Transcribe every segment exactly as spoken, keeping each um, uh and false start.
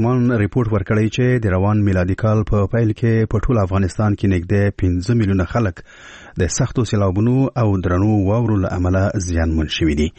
سازمان ریپورت ورکړی چې د روان میلادي کال په پیل کې په ټول افغانستان کې نږدې پنځه میلیونه خلک د سختو سیلابونو او درنو واورو له امله زیانمن شوي دي.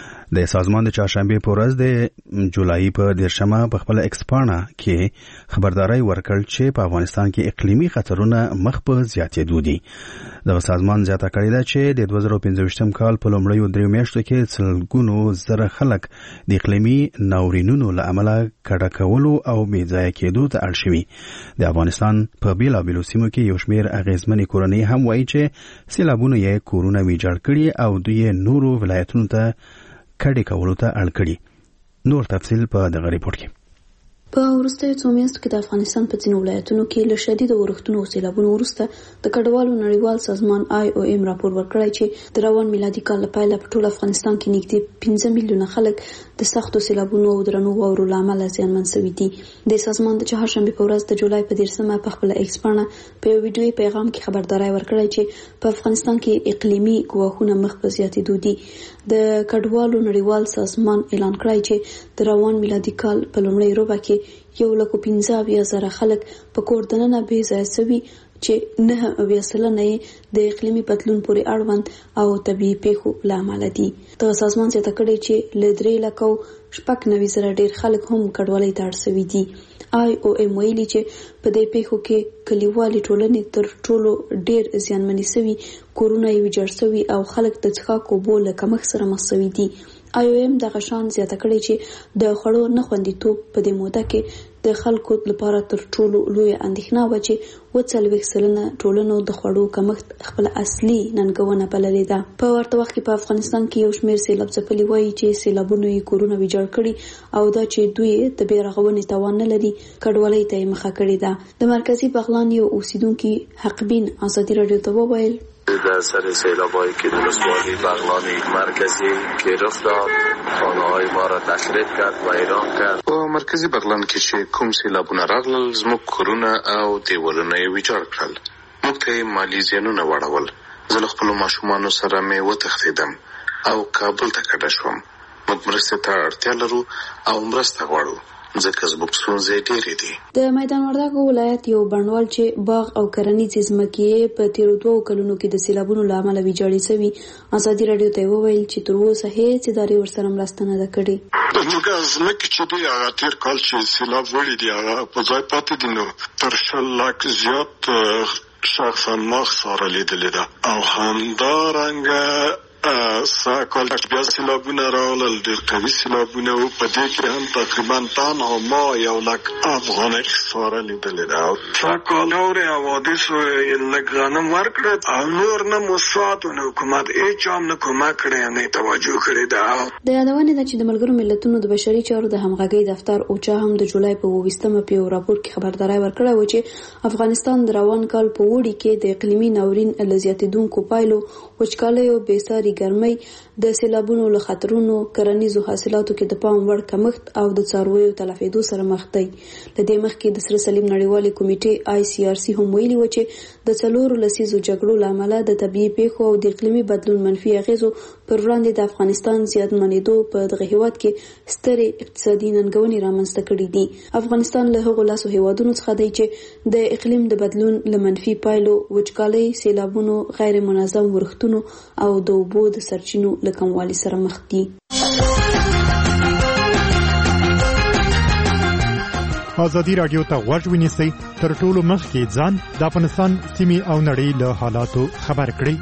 د سازمان د چهارشنبه په ورځ د جولای په دیرشمه په خپل ایکس پاڼه کې خبرداري ورکړل چې په افغانستان کې اقلیمي خطرونه مخ په زیاتېدو دي. د سازمان زیاته کړې ده چې د دوه زره پنځه کال په لومړیو دریو میاشتو کې سلګونو زره خلک د اقلیمي ناورینونو له امله کډه کولو او بې ځایه کېدو ته اړ شوي. د افغانستان په بیلابیلو سیمو کې یو شمېر اغېزمنې کورنۍ هم وایي چې سیلابونه یې کورونه ویجاړ کړي او دوی نورو ولایتونو ته کډې کولو ته اړ کړي. نور تفصیل په دغه ریپورت کې. په وروستیو څو میاشتو کې د افغانستان په ځینو ولایتونو کې له شدیدو اورښتونو او سیلابونو وروسته د کډوالو نړیوال سازمان آی او ایم راپور ورکړی چې د روان میلادي کال له پیله په ټول افغانستان کې نږدې پنځه میلیونه خلک د سختو سیلابونو او درنو واورو له امله زیانمن شوي دي. د سازمان د چهارشنبې په ورځ د جولای په دیرشمه په خپله ایکس پاڼه په یو ویډیویي پیغام کې خبرداری ورکړی چې په افغانستان کې اقلیمي ګواښونه مخ په زیاتېدو دي. د کډوالو نړیوال سازمان اعلان کړی چې د روان میلادي کال په لومړۍ ربع کې یو لک پنځه اویا زره خلک په کور دننه بې ځایه شوي چې نه اویا سلنه یې د اقلیمي بدلون پورې اړوند او طبیعي پیښو له امله دي. دغه سازمان زیاته کړې چې له درې لکو شپږ نوي زره ډېر خلک هم کډوالۍ ته اړ شوي دي. آی او ایم ویلي چې په دې پیښو کې کلیوالي ټولنې تر ټولو ډېر زیانمنې شوي، کورونه یې ویجاړ شوي او خلک د څښاک اوبو له کمښت سره مخ شوي دي. آی او ایم دغه شان زیاته کړې چې د خوړو نه خوندیتوب په دې موده کې د خلکو لپاره تر ټولو لویه اندېښنه وه چې اووه څلوېښت سلنه ټولنو د خوړو کمښت خپله اصلي ننګونه بللې ده. په ورته وخت کې په افغانستان کې یو شمېر سیلاب ځپلي وایي چې سیلابونو یې کورونه ویجاړ کړي او دا چې دوی د بې رغونې توان نه لري کډوالۍ ته یې مخه کړې ده. د مرکزي بغلان یو اوسیدونکي حقبین ازادي راډیو ته وویل در سر سیلابایی که در ولسوالی بغلان مرکزی گرفت داد، خانه‌های ما را تخریب کرد و ویران کرد. په مرکزی بغلان کې چې کوم سیلابونه راغلل زموږ کورونه او دیوالونه یې ویجاړ کړل. موږ ته مالي زیانونه واړول. زه له خپلو ماشومانو سره مې وتښتېدم او کابل ته کډه شوم. موږ مرستې ته اړتیا لرو او مرسته غواړو ځکه زموږ ستونزې ډېرې دي. د میدان وردګو ولایت یو بڼوال چې باغ او کرنیزې ځمکې په تیرو دوو کلونو کې د سیلابونو له امله ویجاړې شوي ازادي راډیو ته وویل چې تر اوسه هېڅ ادارې ورسره مرسته نه ده کړې. زموږ ځمکې چې دی هغه تېر کال چې سیلاب وړي دي هغه په ځای پاتې دي، نو تر شل لاک زیات شخصا ما خساره لیدلې ده او همدارنګه ساکال بیا سیلابونه راغلل، ډېر قوي سیلابونه و. په دې کې هم تقریبا تنها ما یو لک افغانۍ خساره لیدلې ده. ساکال نورې حوادثو لږ غنم ورکړه او نور نه موسسات او حکومت هېچا هم نه کومک کړی، نه توجه کړې ده. د یادونې ده چې د ملګرو ملتونو د بشري چارو د همغږۍ دفتر اوچا هم د جولای په اوویشتمه په یو راپور کې خبرداری ورکړی و چې افغانستان د روان کال په اوړي کې د اقلیمي ناورین له زیاتېدونکو پایلو، وچکالیو، بېساري ګرمۍ، د سیلابونو له خطرونو، کرنیزو حاصلاتو کې د پام وړ کمښت او د څارویو تلفېدو سره مخ دی. له دې مخکې د سره صلیب نړیوالې کمیټې آی سی آر سی هم ویلي و چې د څلورو لسیزو جګړو له امله د طبیعي پیښو او د اقلیمي بدلون منفي اغېزو پر وړاندې د افغانستان زیانمنېدو په دغه هېواد کې سترې اقتصادي ننګونې رامنځته کړي دي. افغانستان له هغو لسو هېوادونو څخه دی چې د اقلیم د بدلون له منفي پایلو، وچکالۍ، سیلابونو، غیر منظم ورښتونو او د اوبو د سرچینو له کموالي سره مخ دي. ازادي راډیو ته غوږ ونیسئ، تر ټولو مخکې ځان د افغانستان سیمې او نړۍ له حالاتو خبر کړئ.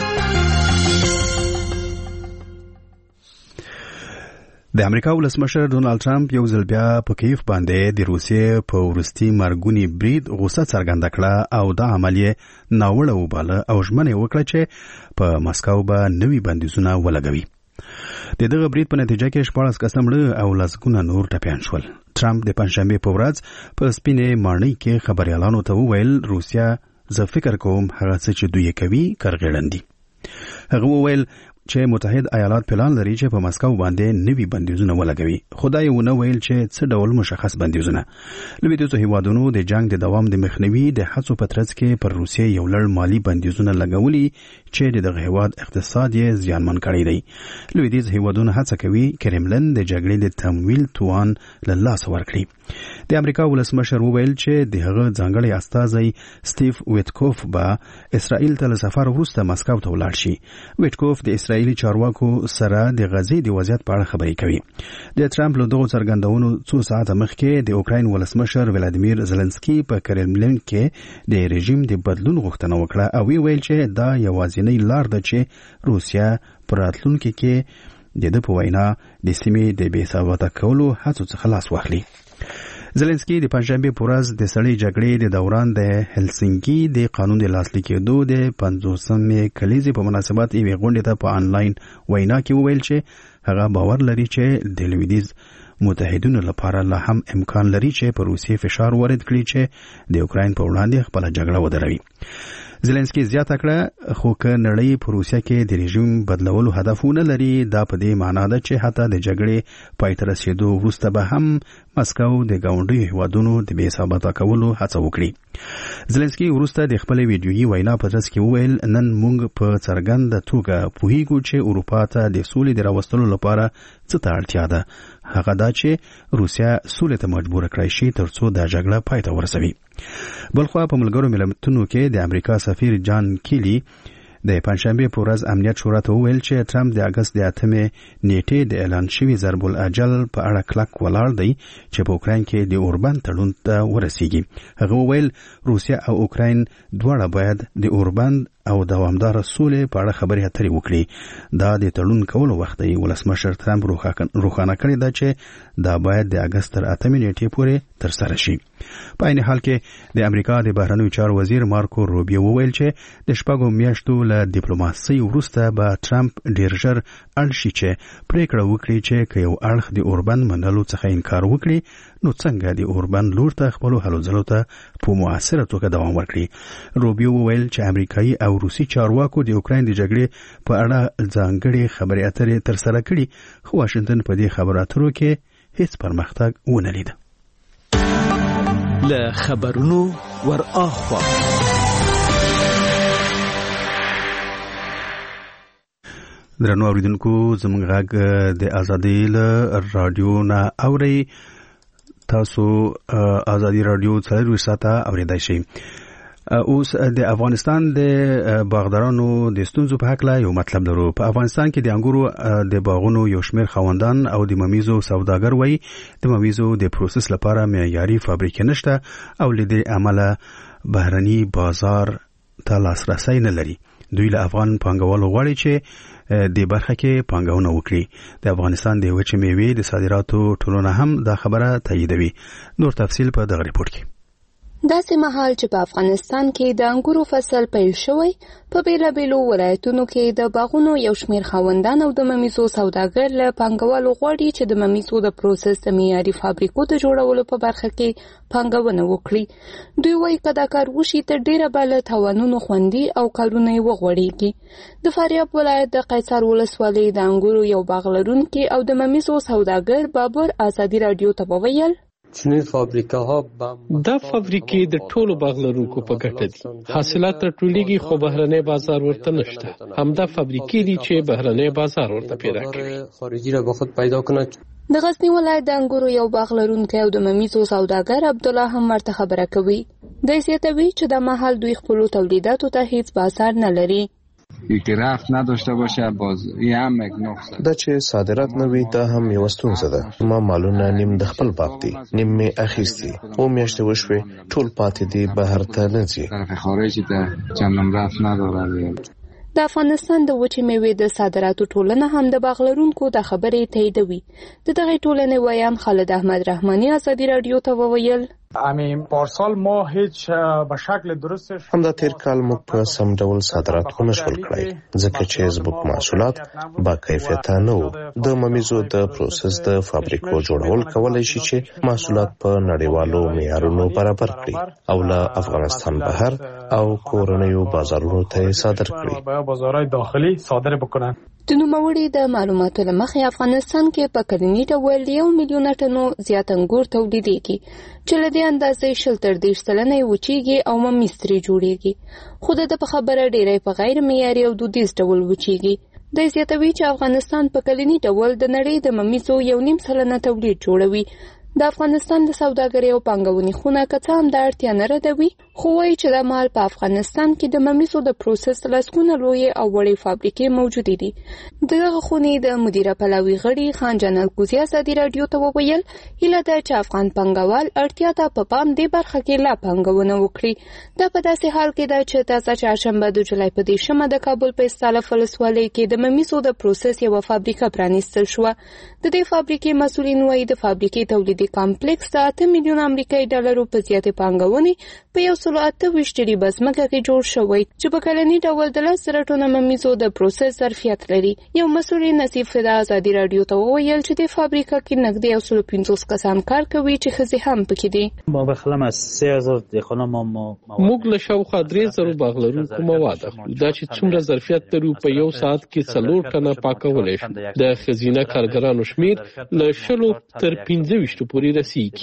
د امریکا ولسمشر ډونالد ټرمپ یو ځل بیا په کیف باندې د روسیې په وروستي مرګوني برید غوسه څرګنده کړه او دا عمل یې ناوړه وباله او ژمنه یې وکړه چې په مسکو به نوي بندیزونه ولګوي. د دغه برید په نتیجه کې شپاړس کسه مړه او لسګونه نور ټپیان شول. ټرمپ د پنځشنبې په ورځ په سپینې ماڼۍ کې خبريالانو ته وویل روسیا زه فکر کوم هغه څه چې دوی کوي کرغېړن دي. هغه وویل چې متحد ایالات پلان لري چې په مسکو باندې نوي بندیزونه ولګوي. خدای ونه ویل چې څه ډول مشخص بندیزونه. لویدیځو هیوادونو د جنگ د دوام د مخنیوي د هڅو په ترڅ کې پر روسیې یو لړ مالی بندیزونه لګولي چې دغه هیواد اقتصاد یې زیانمن کړی دی. لویدیځ هیوادونو هڅه کوي کرملن د جګړې د تمویل توان له لاسه ورکړي. د امریکا ولسمشر وویل چې د هغه ځانګړي استازی سټیف ویټکوف به اسرائیل ته له سفر وروسته مسکو ته ولاړ شي. ویټکوف د اسرائیلي چارواکو سره د غزې د وضعیت په اړه خبرې کوي. د ټرمپ له دغو څرګندونو څو ساعته مخکې د اوکراین ولسمشر ولادیمیر زلنسکي په کرملین کې د رژیم د بدلون غوښتنه وکړه او ویل چې دا یوازینی لار ده چې روسیا پر راتلونکي کې د د په وینا د سیمې د بې ثباته کولو هڅو څخه لاس واخلي. زلنسکي د پنځشنبه په ورځ د سړې جګړې د دوران د هلسنکي د قانون د لاسلیک کېدو د پنځوسمې کلیزې په مناسبت یوې غونډې ته په آنلاین وینا کې وویل چې هغه باور لري چې د لویدیځ متحدینو لپاره لا هم امکان لري چې په روسیې فشار وارد کړي چې د اوکراین په وړاندې خپله جګړه ودروي. زلنسکي زیاته کړه خو که نړۍ په روسیه کې د رژیم بدلولو هدفونه لري دا په دې معنا ده چې حتی د جګړې پای ته رسېدو وروسته به هم مسکو د ګاونډیو هیوادونو د بې ثباته کولو هڅه وکړي. زلنسکي وروسته د خپلې ویډیویي وینا په ترڅ کې وویل نن موږ په څرګنده توګه پوهیږو چې اروپا ته د سولې د راوستلو لپاره څه ته اړتیا ده. هغه دا چې روسیا سولې ته مجبور کړای شي ترڅو دا جګړه پای ته ورسوي. بلخوا په ملګرو ملتونو کې د امریکا سفیر جان کیلی د پنځشنبه په ورځ امنیت شورا ته وویل چې ټرمپ د اگست د اتمې نیټې د اعلان شوي ضرب الاجل په اړه کلک ولاړ دی چې په اوکراین کې د اوربان تړون ته ورسیږي. هغه وویل روسیا او اوکراین دواړه باید د اوربان او دوامدار سولې په اړه خبرې اترې وکړي. دا د تړون کولو وخت دی. ولسمشر ټرمپ روښانه کړی دا چې دا باید د اگست تر اتمې نیټې پورې ترسره شي. په عین حال کې د امریکا د بهرنیو چارو وزیر مارکو روبیو وویل چې د شپږو میاشتو له ډیپلوماسۍ وروسته به ټرمپ ډیر ژر اړ شي چې پریکړه وکړي چې که یو اړخ د اوربان منلو څخه انکار وکړي نو څنګه د اوربان لور ته خپلو هلو ځلو ته په مؤثره توګه دوام ورکړي. روبیو وویل چې امریکایي او روسي چارواکو د اوکراین د جګړې په اړه ځانګړې خبرې اترې ترسره کړي خو واشنگټن په دې خبرو اترو کې هیڅ پرمختګ ونه لید. له خبرونو ور اخوا درنو اوریدونکو زموږ غږ د ازادي له رادیو نه اوري. تاسو ازادي رادیو څلور ساعته اوریدای شئ. اوس د افغانستان د باغدارانو د ستونزو په حق لا یو مطلب لرو. په افغانستان کې د انګورو د باغونو یو شمېر خاوندان او د ممیزو سوداګر وایي د ممیزو د پروسس لپاره معیاري فابریکې نشته او له دې امله بهرني بازار ته لاسرسی نه لري. دوی له افغان پانګوالو غواړي چې د برخه کې پانګونه وکړي. د افغانستان د وچې میوې د صادراتو ټولنه هم دا خبره تاییدوي. نور تفصیل په دغه ریپورت کې. داسې مهال چې په افغانستان کې د انګورو فصل پیل شوی په بیلابیلو ولایتونو کې د باغونو یو شمېر خاوندان او د ممیزو سوداګر له پانګوالو غواړي چې د ممیزو د پروسس د معیاري فابریکو د جوړولو په برخه کې پانګونه وکړي. دوی وایي که دا کار وشي تر ډیره به له تاوانونو خوندي او کارونه یې وغوړېږي. د فاریاب ولایت د قیصار ولسوالۍ د انګورو یو باغ لرونکي او د ممیزو سوداګر بابر ازادي رادیو ته وویل دا فابریکې د ټولو باغ لرونکو په ګټه دي. حاصلات راټولیږي خو بهرنی بازار ورته نشته. همدا فابریکې دي چې بهرنی بازار ورته پیدا کوي. د غزنی ولایت د انګورو یو باغ لرونکی او د ممیزو سوداګر عبدالله هم ورته خبره کوي. دی زیاتوي چې د مهال دوی خپلو تولیداتو ته هیڅ بازار نه لري. یکی رفت نداشته باشه باز یه هم یک نقصه دا چې صادرات نه وي دا هم یو ستونزه ده. ما مالونه نیم د خپل باغ دي نیم می اخیستی او میاشتې وشوي ټول پاتې دي بهر ته نه ځي. طرف خارجي ته چندان رفت نداره. د افغانستان د وچې میوې د صادراتو ټولنه هم د باغ لرونکو د خبرې تاییدوي. د دغې ټولنې ویان خالد احمد رحماني ازادي رادیو ته وویل همین پارسال ما هیچ به شکل درستش همدا تیر کال موږ په سم ډول صادرات ونه شول کړای ځکه چې زموږ محصولات با کیفیت نه وو. د ممیزو د پروسس د فابریکو جوړول کولای شي چې محصولات په نړیوالو معیارونو برابر کړي او له افغانستان بهر او کورنیو بازارونو ته صادر کړي. به بازارهای داخلي صادر بکنن. د نوموړي د معلوماتو له مخې افغانستان کې په کلني ډول یو میلیون ټنو زیات انګور تولیدېږي چې له دې اندازې شل تر دېرش سلنه یې وچېږي او ممیز ترې جوړېږي، خو د ده په خبره ډېری په غیر معیاري او دودیز ډول وچېږي. دی زیاتوي چې افغانستان په کلني ډول د نړۍ د ممیزو یو نیم سلنه تولید جوړوي. د افغانستان د سوداګرۍ او پانګونې خونه که څه هم دا اړتیا نه ردوي، خو وایي چې دا مهال په افغانستان کې د ممیزو د پروسس لسګونه لویې او وړې فابریکې موجودې دي. د دغه خونې د مدیره پلاوي غړي خان جان الکوزي ازادي راډیو ته وویل هیله ده چې افغان پانګوال اړتیا ته په پام دې برخه کې لا پانګونه وکړي. دا په داسې حال کې ده چې تازه چهارشنبه د جولای په دېرشمه د کابل په استالف ولسوالۍ کې د ممیزو د پروسس یوه فابریکه پرانیستل شوه. د دې فابریکې مسؤلین وایي د فابریکې تولیدي کمپلیکس د اته میلیون امریکایي ډالرو په زیاتې پانګونې په یو سلو اته ویشت ریبه ځمکه کې جوړ شوی چې په کلني ډول د لس زره ټنو ممیزو د پروسس ظرفیت لري. یو مسؤل نصیب فدا ازادي راډیو ته وویل چې د فابریکه کې نږدې یو سلو پنځوس کسان کار کوي چې ښځې هم پکې دي. موږ له شاوخوا درې زره باغ لرونکو مواد اخلو. دا چې څومره ظرفیت لرو په یو ساعت کې څلور ټنه پاکولی شو. د ښځینه کارګرانو شمیر له شلو تر پنځه ویشتو پورې رسیږي.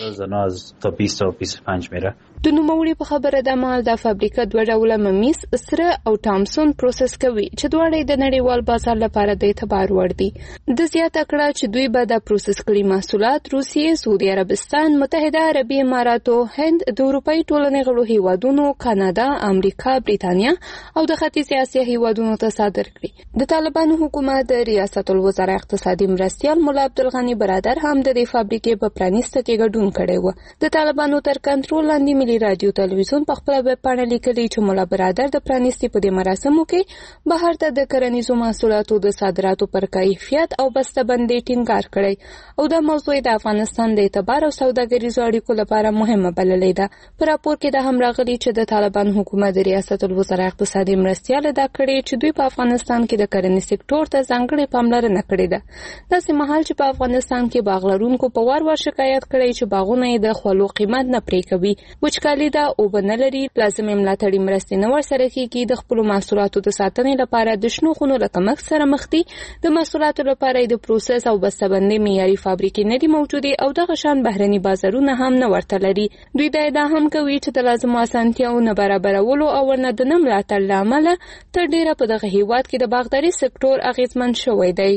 د نوموړي په خبره د مهال دا فابریکه دوه ډوله ممیز سره او تامسون پروسس کوي چې دواړه د نړیوال بازار لپاره د اعتبار وړ دي. د زیاته کړه چې دوی به د پروسس کړي محصولات روسیې، سعودي عربستان، متحده عربي اماراتو، هند، د اروپایي ټولنې غړو هیوادونو، کاناډا، امریکا، بریتانیا او د ختیځې اسیا هیوادونو ته صادر کړي. د طالبانو حکومت د ریاست الوزرا اقتصادي مرستیال مولا عبدالغني برادر هم د دې فابریکې په پرانیسته کې ګډون کړی و. د طالبانو تر کنټرول لاندې ملي رادیو تلویزیون په خپله ویب پاڼه لیکلي چې مولا برادر د پرانیستي په دې مراسمو کې بهر ته د کرنیزو محصولاتو د صادراتو پر کیفیت او بسته‌بندۍ ټینګار کړی او دا موضوع د افغانستان د اعتبار او سوداګریزو اړیکو لپاره مهمه بللې ده. په راپور کې دا هم راغلي چې د طالبان حکومت د ریاست الوزرا اقتصادي مرستیال ادا کړی چې دوی په افغانستان کې د کرنې سکتور ته ځانګړې پاملرنه کړې ده. داسې مهال چې په افغانستان کې باغ لرونکو په وار وار شکایت کړی چې باغونه یې د خولو قیمت نه پرې کوي، وچکالي ده، اوبه نه لري، لازمې ملاتړي مرستې نه ورسره کېږي، د خپلو محصولاتو د ساتنې لپاره د شنو خونو له کمښت سره مخ دي، د محصولاتو لپاره د پروسس او بسته‌بندۍ معیاري فابریکې نه دي موجودې او دغه شان بهرني بازارونه هم نه ورته لري. دوی دا ادعا هم کوي چې د لازمو اسانتیاو نه برابرولو او ورنه د نه ملاتړ له امله تر ډېره په دغه هېواد کې د باغداري سکتور اغېزمن شوی دی.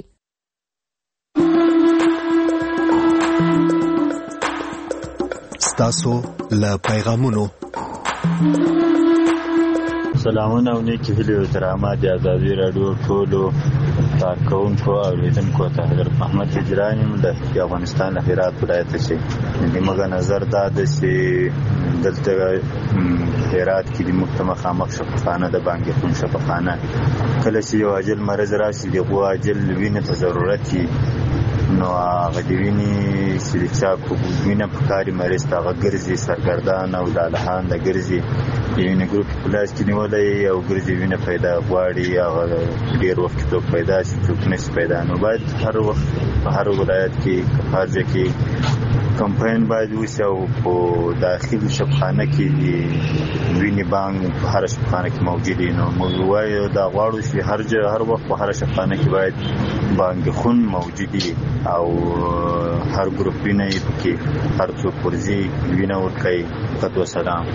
ستاسو له پیغامونو سلامونه او نیکی هیلې او احترامات د ازادي راډیو ټولو کارکوونکو او اوریدونکو ته. حضرت محمد هجران یم د افغانستان له هرات ولایت څخه. زموږ نظر دا دی چې دلته هرات کې د موږ مخامخ شفاخانه د بانګ خون شفاخانه کله چې یو عاجل مرض راشي دغه عاجل وینې ته ضرورت وي نو هغه د وینې چې چا په وینه په کاري مریض ته هغه ګرځي سرګردان او لالهان د ګرځي د وینې ګروپ په لاس کې نیولی او ګرځي وینه پیدا غواړي هغه ډېر وخت څوک پیدا شي څوک نشي پیدا. نو باید هر وخت په هر ولایت کې هر ځای کې کمپاین باید وشي او په داخلي شفاخانه کې د وینې بانک په هر شفاخانه کې موجود وي. نو موږ وایو دا غواړو چې هر ځای هر وخت په هر شفاخانه کې باید بانک خون موجود وي او هر ګروپ وینه یې پکې هر څوک ورځي وینه ورکوي. فقط وسلام.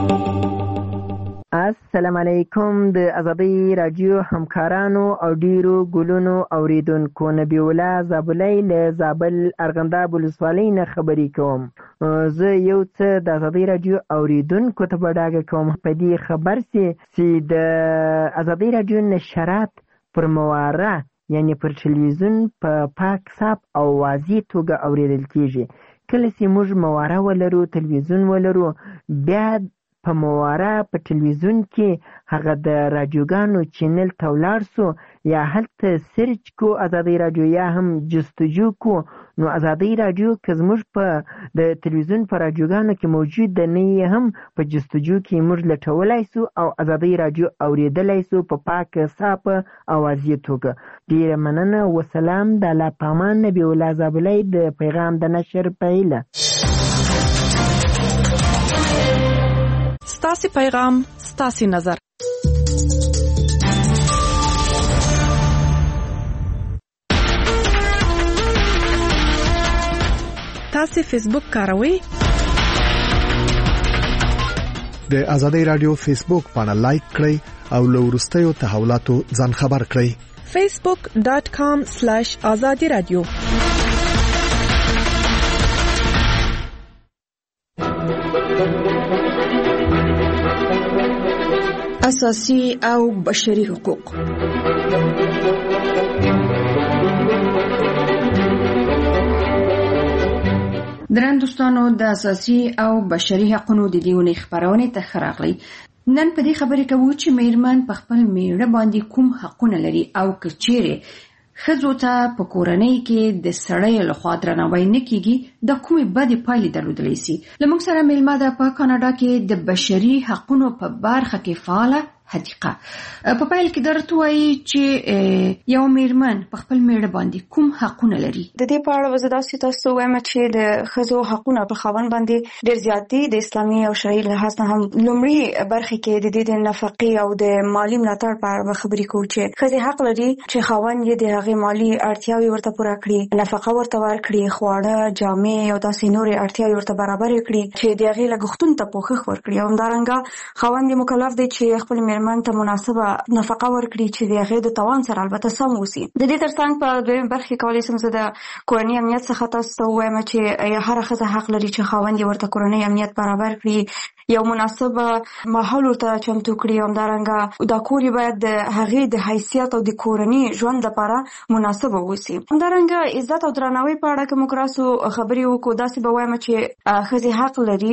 السلام علیکم د ازادي رادیو همکارانو او ډیرو ګلونو اوریدونکو. نبی الله زابلای له زابل ارغنداب ولسوالۍ نه خبرې کوم. زه یو څه د ازادي رادیو اوریدونکو ته بډاګه کوم په دې خبر چې د ازادي رادیو نشرات پر مواره یعنی پر تلویزیون په پاک صاف او واضح توګه اوریدل کیږي. کله چې موږ مواره ولرو تلویزیون ولرو بیا په مواره په تلویزیون کې هغه د رادیوګانو چینل ته ولاړ سو یا هلته سرچ کو ازادي رادیو یا هم جستجو کو نو ازادي رادیو که زموږ په د تلویزیون په رادیوګانو کې موجود ده نه هم په جستجو کې موږ لټولای سو او ازادي رادیو اوریدلای سو په پاک صاف اوازې توګه. ډیره مننه. وسلام. د الله پامان نبی الله زابلای د پیغام د نشر پیله. ستاسو پیغام ستاسو نظر. تاسو فیسبوک کاروئ؟ د آزادۍ رادیو فیسبوک پاڼه لایک کړئ او له وروستیو تحولاتو ځان خبر کړئ. facebook dot com slash azadi radio. اساسي او بشري حقوق. درن دوستانو د اساسي او بشري حقوقو د دیونې خبرونه ته خراغلي. نن په دې خبرې کوو چې میرمن په خپل میړه باندې کوم حقونه لري او کچېره ښځو ته په کورنۍ کې د سړی لخوا درناوی نه کیږي د کومې بدې پایلې درلودلی سي. لمونږ سره میلمه ده په کاناډا کې د بشري حقوقو په برخه کې فعاله حدیقه. په پایل کې درته وایي چې یو میرمن په خپل میړه باندې کوم حقونه لري. د دې په اړه وزدا سي تاسو وایم چې د ښځو حقونه په خاوند باندې ډېر زیات دي. د اسلامي او شرعي لحاظ نه هم لومړی برخه کې د دې د نفقې او د مالی ملاتړ په اړه خبرې کوو چې ښځې حق لري چې خاوند یې د هغې مالی اړتیاوې ورته پوره کړي، نفقه ورته ورکړي، خواړه، جامې او داسې نورې اړتیاوې ورته برابر کړي چې د هغې لګښتونو ته پوښښ ورکړي. همدارنګه خاوند یې مکلف دی چې خپل میرمن ته مناسبه نفقه ورکړي چې د هغې د توان سره البته سم اوسي. د دې ترڅنګ په دویم برخه کې کولی شم زه د کورنۍ امنیت څخه تاسو ته ووایم چې هره ښځه حق لري چې خاوند یې ورته کورنۍ امنیت برابر کړي، یو مناسبه ماحول ورته چمتو کړي. همدارنګه دا کور یې باید د هغې د حیثیت او د کورني ژوند لپاره مناسبه اوسي. همدارنګه عزت او درناوي په اړه که موږ راسو خبرې وکړو، داسې به وایم چې ښځې حق لري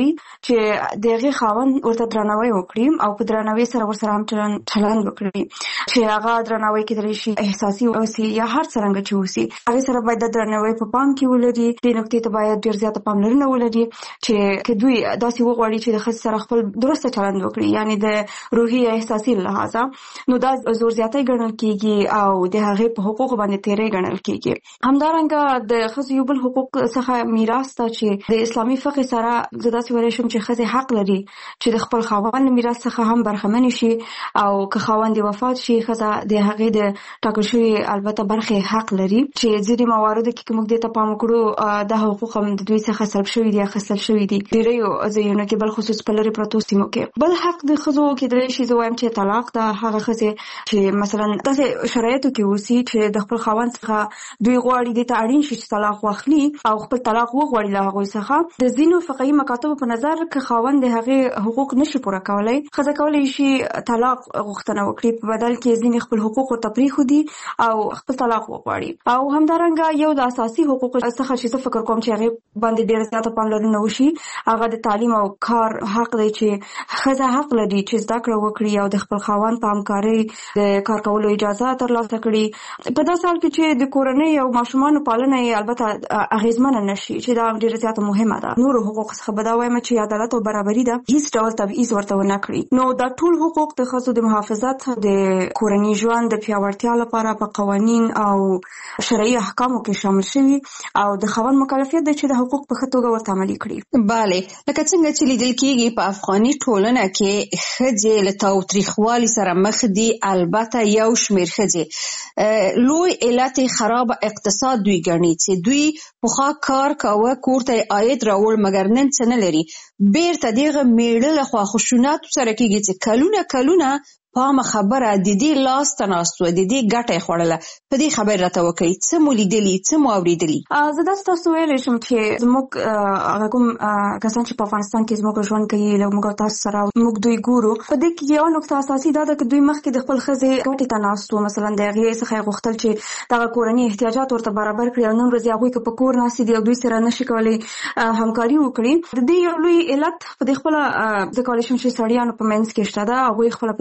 چې د هغې خاوند ورته درناوی وکړي او په درناوي سره ورسره هم چلند چلند وکړي چې هغه درناوی کېدلی شي احساسي اوسي یا هر څرنګه چې اوسي. هغې سره باید د درناوی په پام کې ولري. دې نکتې ته باید ډېر زیاته پاملرنه ولري چې که دوی داسې وغواړي چې د ښځې سره خپل درسته چلند وکړي، یعنی د روحي یا احساسي لحاظه، نو دا زور زیاتی ګڼل کېږي او د هغې په حقوقو باندې تېری ګڼل کېږي. همدارنګه د ښځو یو بل حقوق څخه میراث ته چې د اسلامي فقه سره زه داسې ویلی شم چې ښځې حق لري چې د خپل خاوند میراث څخه هم برخمنې شي او که خاوند وفات شي ښځه د هغې د ټاکل شوي البته برخې حق لري چې ځینې مواردو کې که موږ دې ته پام وکړو دا حقوق هم د دوی څخه سلب شوي دي، اخیستل شوي دي ډېریو ځایونو کې، بل خصوص په لرې پرتو سیمو کې. بل حق د ښځو کېدلی شي زه وایم چې طلاق ده. هغه ښځې چې مثلا داسې شرایطو کې اوسي چې د خپل خاوند څخه دوی غواړي دې ته اړین شي چې طلاق واخلي او خپل طلاق وغواړي له هغوی څخه. د ځینو فقهي مکاتبو په نظر که خاوند د هغې حقوق نشي پوره کولی، ښځه کولی شي طلاق غوښتنه وکړي، په بدل کې ځینې خپل حقوق ورته پرېښودي او خپل طلاق وغواړي. او همدارنګه یو د اساسي حقوقو څخه چې زه فکر کوم چې هغې باندې ډېره زیاته پاملرنه وشي هغه د تعلیم او کار حق دی چې ښځه حق لري چې زده کړه وکړي او د خپل خاوند په همکارۍ د کار کولو اجازه ترلاسه کړي په داسې حال کې چې د کورنۍ او ماشومانو پالنه یې البته اغېزمنه نشي، چې دا ډېره زیاته مهمه ده. نورو حقوق څخه به دا وایم چې عدالت او برابري ده، هیڅ ډول تبعیض ورته ونه کړي. نو دا ټول حقوق د ښځو د محافظت، د کورني ژوند د پیاوړتیا لپاره په قوانین او شرعي احکامو کې شامل شوي او د خاوند مکلفیت دی چې د حقوق په ښه توګه ورته عملي کړي. بله، لکه څنګه چې لیدل کېږي په افغاني ټولنه کې ښځې له تاوتریخوالي سره مخ دي. البته یو شمېر ښځې لوی علت خراب اقتصاد دوی ګڼي چې دوی پخوا کار کاوه، کور ته عاید راوړ، مګر نن څه نه لري. بیرته دغه میړه لخوا خشونت سره کېږي چې کلونه کلونه پامه خبره د دې لاس ته ناست و، د دې ګټه یې خوړله. په دې خبرې راته وکړئ، څه مو لیدلي، څه مو اورېدلي؟ زه داسې تاسو ویلی شم چې زموږ هغه کوم کسان چې په افغانستان کې زموږ ژوند کوي، له موږ او تاسو سره موږ دوی ګورو، په دې کې یوه نقطه اساسي دا ده چې دوی مخکې د خپل ښځې ګټې ته ناست وو. مثلا د هغې څخه یې غوښتل چې دغه کورني احتیاجات ورته برابر کړي او نن ورځ هغوی که په کور ناستې دي او دوی سره نشي کولی همکاري وکړي. د دې یو لوی علت په دې خپله زه کولی شم چې سړیانو په منځ کې شته ده، هغوی خپله په دې پوهېږي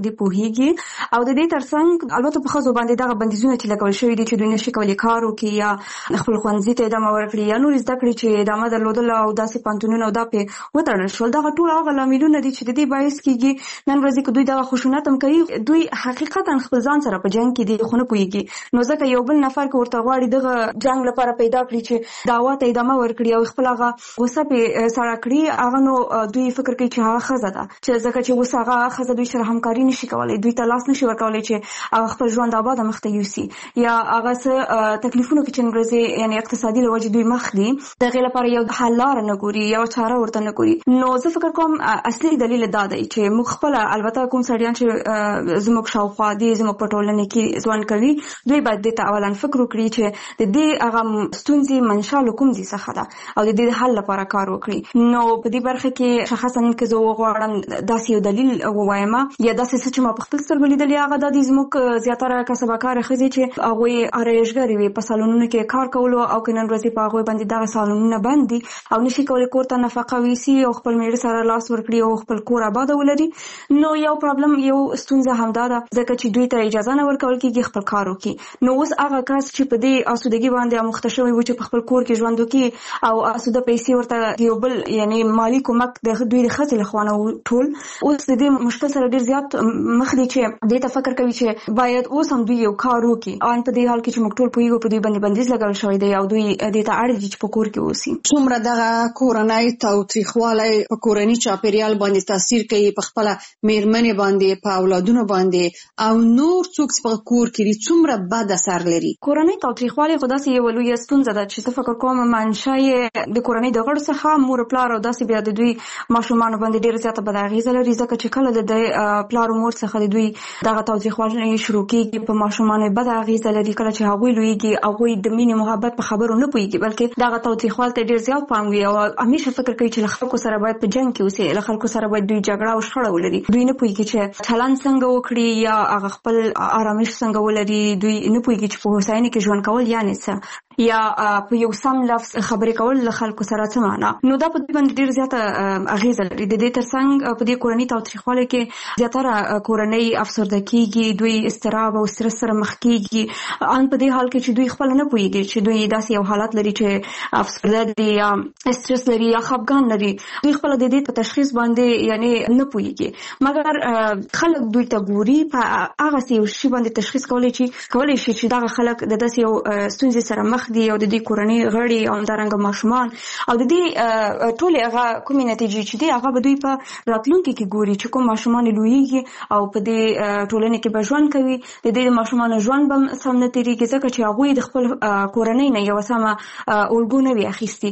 پوهیږي او د دې ترڅنګ البته په ښځو باندې دغه بندیزونه چې لګول شوي دي چې دوی نشي کولی کار وکړي یا خپل ښوونځي ته ادامه ورکړي یا نورې زده کړې چې ادامه درلودله او داسې پوهنتونونه او دا پرې وتړل شول. دغه ټول هغه لاملونه دي چې د دې باعث کېږي نن ورځ که دوی دغه خشونت هم کوي دوی حقیقتا خپل ځان سره په جنګ کې دي خو نه پوهیږي. نو ځکه یو بل نفر که ورته غواړي دغه جنګ لپاره پیدا کړي چې دعوا ته ادامه ورکړي او خپل هغه غوسه پرې سړه کړي هغه نو دوی فکر کوي چې هغه ښځه ده چې ځکه چې اوس هغه ښځه دوی سره همکاري نشي کولی دوی ته لاس نشي ورکولی چې هغه خپل ژوند آباد مخته یوسي یا هغه څه تکلیفونو کې چې نن ورځې یعنې اقتصادي له وجې دوی مخ دي د هغې لپاره یو حل لاره نه ګوري یو چاره ورته نه ګوري. نو زه فکر کوم اصلي دلیل دا دی چې موږ خپله البته کوم سړیان چې زموږ شاوخوا دي زموږ په ټولنه کې ژوند کوي دوی باید دې ته اولا فکر وکړي چې د دې هغه ستونزې منشا له کوم ځای څخه ده او د دې حل لپاره کار وکړي. نو په دې برخه کې شخصا که زه وغواړم داسې یو دلیل ووایم یا داسې څه چې ما په خپل سترګو لیدلي هغه دا دي زموږ زیاتره کسبه کاره ښځې چې هغوی آرایشګرې وي په سالونونو کې کار کولو او که نن ورځې په هغوی باندې دغه سالونونه بند دي او نشي کولی کور ته نفقه ویسي او خپل میړه سره لاس ورکړي او خپل کور آباده ولري. نو یو پرابلم یو ستونزه همدا ده ځکه چې دوی ته اجازه نه ورکول کېږي خپل کار وکړي. نو اوس هغه کس چې په دې اسودګي باندې اموخته شوی و چې په خپل کور کې ژوند وکړي او اسوده پیسې ورته یو بل یعنې مالي کومک د دوی د ښځې له خوا نه ټول اوس د دې مشکل سره ډېر زیات مخ دي چې دې ته فکر کوي چې باید اوس هم دوی یو کار وکړي او په دې حال کې چې موږ ټول پوهېږو په دوی باندې بندیز لګول شوی دی او دوی دې ته اړ دي چې په کور کې اوسي. څومره دغه کورنۍ تاوتریخوالی په کورني چاپیریال باندې تاثیر کوي په خپله مېرمنې باندې په اولادونو باندې او نور څوک چې په کور کې دي څومره بد اثر لري. کورنۍ تاوتریخوالی خو داسې یوه لویه ستونزه ده چې زه فکر کوم منشا یې د کورنۍ د غړو څخه مور پلار او داسې بیا د دوی ماشومانو باندې ډېره زیاته بد اغېزه لري ځکه چې کله د پلار او مور څخه د دوی دغه تاوتریخوالی شروع کېږي په ماشومانو بد اغېزه لري. کله چې هغوی لویږي هغوی د مینې محبت په خبرو نه پوهېږي بلکې دغه تاوتریخوالي ته ډېر زیات پام وي او همیشه فکر کوي چې له خلکو سره باید په جنګ کې اوسي له خلکو سره باید دوی جګړه او شخړه ولري. دوی نه پوهېږي چې چلند څنګه وکړي یا هغه خپل آرامش څنګه ولري. دوی نه پوهېږي چې په هوساینه کې ژوند کول یعنې څه یا په یو سم لفظ خبرې کول له خلکو سره څه معنا. نو دا په دې باندې ډېر زیاته اغېزه لري. د دې ترڅنګ په دې کورني تاوتریخوالي کې زیاتره کورنۍ افسرده کېږي دوی اضطراب او سترس سره مخ کېږي ان په دې حال کې چې دوی خپل نه پوهېږي چې دوی داسې یو حالت لري چې افسرده دي یا استرس لري یا خفګان لري. دوی خپل د دې په تشخیص باندې یعنې نه پوهېږي مګر خلک دوی ته ګوري په هغه یو شي باندې تشخیص کولی چې کولی شي چې دغه خلک د داسې یو ستونزې سره مخ دي او د دې کورنۍ غړي او همدارنګه ماشومان او د دې ټولې هغه کومې نتیجې چې دي هغه به دوی په راتلونکي کې ګوري چې کوم ماشومان لویېږي او په دې ټولنې کې به ژوند کوي. د دې ماشومانو ژوند به سم نه تېرېږي ځکه چې هغوی د خپل کورنۍ نه یوه سمه الګو نه وي اخیستي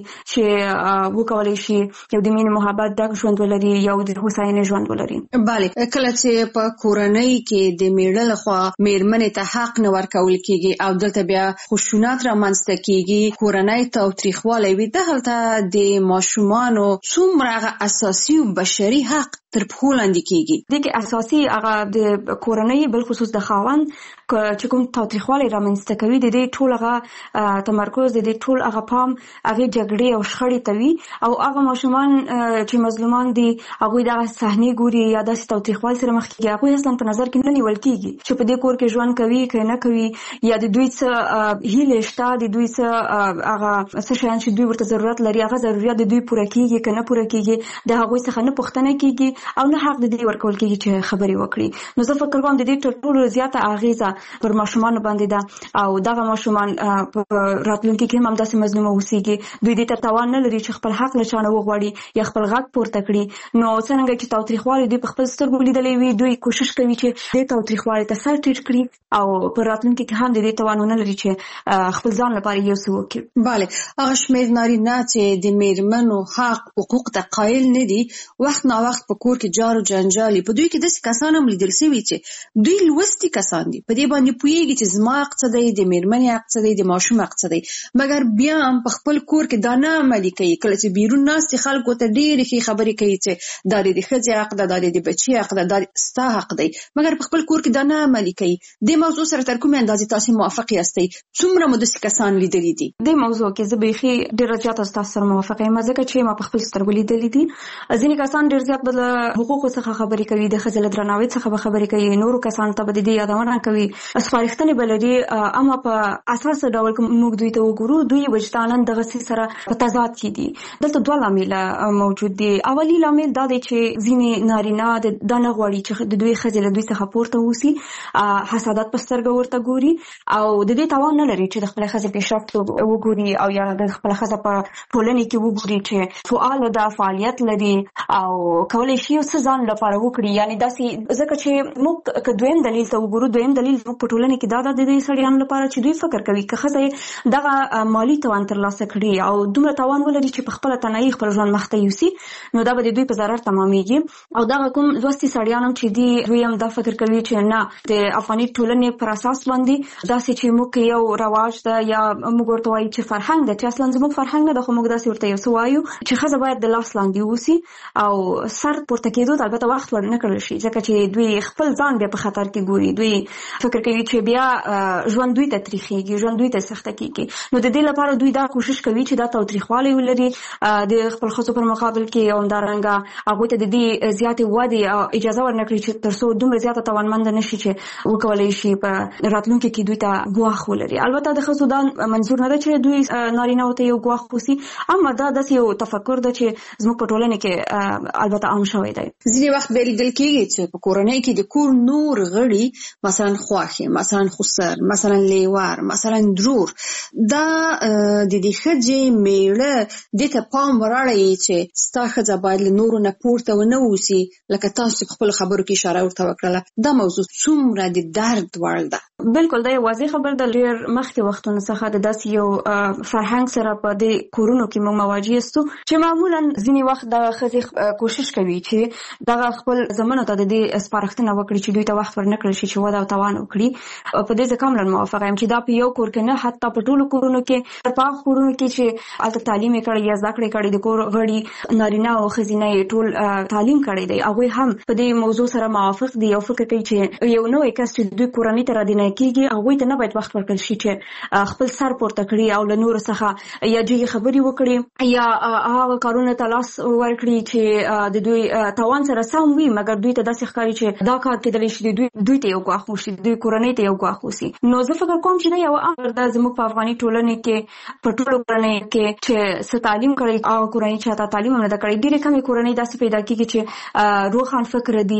چې وکولی شي یو د مینې محبت ډک ژوند ولري یو د هوساینې ژوند ولري. بله کله چې په کورنۍ کې د میړه لخوا مېرمنې ته حق نه ورکول کېږي او دلته بیا خشونت رامنځته کېږي کورنۍ تاوتریخوالی وي دهلته د ماشومانو څومره اساسي او بشري حق تر پښو لاندې کېږي. دې کې اساسي هغه د کورنۍ بالخصوص د خاوند چې کوم تاوتریخوالی رامنځته کوي د دې ټول هغه تمرکز د دې ټول هغه پام هغې جګړې او شخړې ته وي او هغه ماشومان چې مظلومان دي هغوی دغه صحنې ګوري یا داسې تاوتریخوالي سره مخ کېږي هغوی اصلا په نظر کې نه نیول کېږي چې په دې کور کې ژوند کوي که نه کوي یا د دوی څه هیلې شته د دوی څه هغه څه شیان چې دوی ورته ضرورت لري هغه ضرورت د دوی پوره کېږي که نه پوره کېږي د هغوی څخه نه پوښتنه کېږي او نه حق د دې ورکول کېږي چې خبرې وکړي. نو زه فکر کوم د دې تر ټولو زیاته اغېزه پر ماشومانو باندې ده او دغه ماشومان په راتلونکي کې هم همداسې مظلومه اوسېږي. دوی دې ته توان نه لري چې خپل حق له چا نه وغواړي یا خپل غږ پورته کړي. نو څرنګه چې تاوتریخوالی دوی په خپل سترګو لیدلی وي دوی کوشش کوي چې دې تاوتریخوالي ته سر ټیټ کړي او په راتلونکي کې هم د دې توان ونه لري چې خپل ځان لپاره یو څه وکړي. بله هغه شمېر نارینه چې د مېرمنو حق حقوق ته قایل نه دي وخت نا وخت په کور کې جار و جنجالي په دوی کې داسې کسان هم لیدل شوي چې دوی لوستي کسان دي په دې باندې پوهېږي چې زما حق څه دی د مېرمنې حق څه دی د ماشوم حق څه دی مګر بیا هم په خپل کور کې دا نه عملي کوي. کله چې بیرون ناستې خلکو ته ډېرې ښې خبرې کوي چې دا د ښځې حق ده دا د بچي حق ده دا ستا حق دی مګر په خپل کور کې دا نه عملي کوي. دې موضوع سره تر کومې اندازې تاسې موافق یاستئ؟ څومره مو داسې کسان لیدلي دي؟ دې موضوع کې زه بیخي ډېره زیاته ستاسو سره موافقه یم ځکه چې ما په خپل سترګو لیدلي دي. ځینې کسان ډېر زیات به له حقوقو څخه خبرې کوي، د ښځې له درناوي څخه به خبرې کوي، نورو کسانو ته به د دې یادونه کوي، سپارښتنې به لري. اما په اساس ډول موږ دوی ته وګورو، دوی وجداناً دغه سره په تضاد کې دي. دلته دوه لامله موجود دي. اولی لامل دا دی چې ځینې نارینه د دا نه غواړي چې د دوی ښځې له دوی څخه پورته اوسي، حسادت په سترګه ورته ګوري او د دې توان نه لري چې د خپلې ښځې پیشرفت وګوري او یا د خپله ښځه په ټولنې کې وګوري چې فعاله ده، فعالیت لري او کولی شي یو څه ځان لپاره وکړي. یعنې داسې ځکه چې موږ که دویم دلیل ته وګورو، دویم دلیل موږ په ټولنه کې دا ده د دې سړیانو لپاره چې دوی فکر کوي که ښځه دغه مالي توان ترلاسه کړي او دومره توان ولري چې په خپله تنهایي خپل ژوند مخته یوسي، نو دا به د دوی په ضرر تمامیږي. او دغه کوم لوستي سړیان هم چې دي دوی هم دا فکر کوي چې نه، د افغاني ټولنې پر اساس باندې داسې چې موږ یو رواج ده یا موږ ورته وایو چې فرهنګ ده، چې اصلا زموږ فرهنګ نه ده، خو موږ داسې ورته یو څه وایو چې ښځه باید د لاس لاندې اوسي او سر پورته کېدو ته البته وخت ور نه کړل شي، ځکه چې دوی خپل ځان بیا په خطر کې ګوري. دوی فکر کوي چې بیا ژوند دوی ته تریخېږي، ژوند دوی ته سخته کېږي. نو د دې لپاره دوی دا کوشش کوي چې دا تاوتریخوالی ولري د خپل ښځو پر مقابل کې او همدارنګه هغوی ته د دې زیاتې ودې اجازه ورنه کړي چې تر څو دومره زیاته توانمنده نه شي چې وکولی شي په راتلونکي کې دوی ته ګواښ ولري. البته د ښځو دا منظور نه ده چې دوی نارینه‌و ته یو ګواښ وسي، اما دا داسې یو تفکر ده چې زموږ په ټولنه کې البته عام شوی دی. ځینې وخت بیا لیدل کېږي چې په کورنۍ کې د کور نور غړي مثلا خواښې، مثلا خسر، مثلا لیوار، مثلا درور، دا د دې ښځې میړه دې ته پام وراړي چې ستا ښځه باید له نورو نه پورته ونه اوسي، لکه تاسو په خپلو خبرو کې اشاره ورته وکړله. دا موضوع څومره د درد وړ ده؟ بالکل دا یو واضح خبر ده. ډېر مخکې وختونو څخه د داسې یو فرهنګ سره په دې کورونو کې موږ مواجه یاستو چې معمولا ځینې وخت دغه ښځې کوشش کوي چې دغه خپل زامنو ته د دې سپارښتنه وکړي چې دوی ته وخت ورنه کړل شي چې وده او توان وکړي. په دې زه کاملا موافقه یم چې دا په یو کور کې نه، حتی په ټولو کورونو کې، په هغه کورونو کې چې هلته تعلیم یې کړی یا زده کړې کړې، د کور غړي نارینه او ښځینه یې ټول تعلیم کړی دی، هغوی هم په دې موضوع سره موافق دي او فکر کوي چې یو نوی کس چې دوی کورنۍ ته رادینه کېږي هغوی ته نه باید وخت ورکړل شي چې خپل سر پورته کړي او له نورو څخه یا جګې خبرې وکړي یا هغه کارونه ته لاس ورکړي چې د دوی توان سره سم وي، مګر دوی ته داسې ښکاري چې دا کار کېدلی شي دوی دوی ته یو ګواښ وشي، دوی کورنۍ ته یو ګواښ وشي. نو زه فکر کوم چې دا یو امر ده زموږ په افغاني ټولنې کې، په ټولو کورنۍ کې چې څه تعلیم کړی او کورنۍ چې حتی تعلیم هم نه ده کړی. ډېرې کمې کورنۍ داسې پیدا کېږي چې روښان فکر دي،